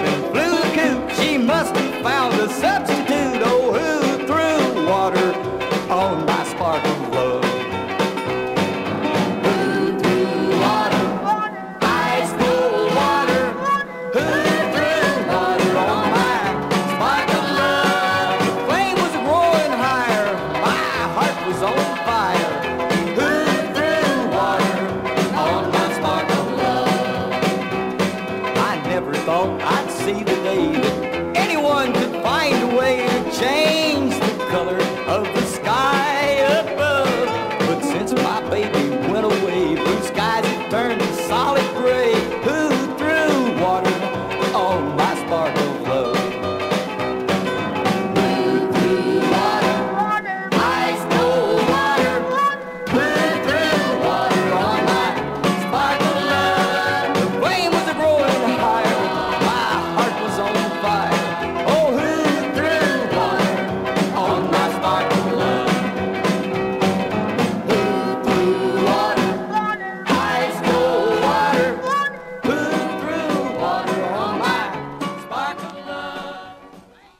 and flew the coop. She must have found a substitute. Oh, who threw water on my spark of love? Who threw water? Ice cold water. Who threw water on my spark of love? The flame was roaring higher. My heart was on fire. Who threw water on my spark of love? I never thought I'd see the day that anyone could find a way to change the color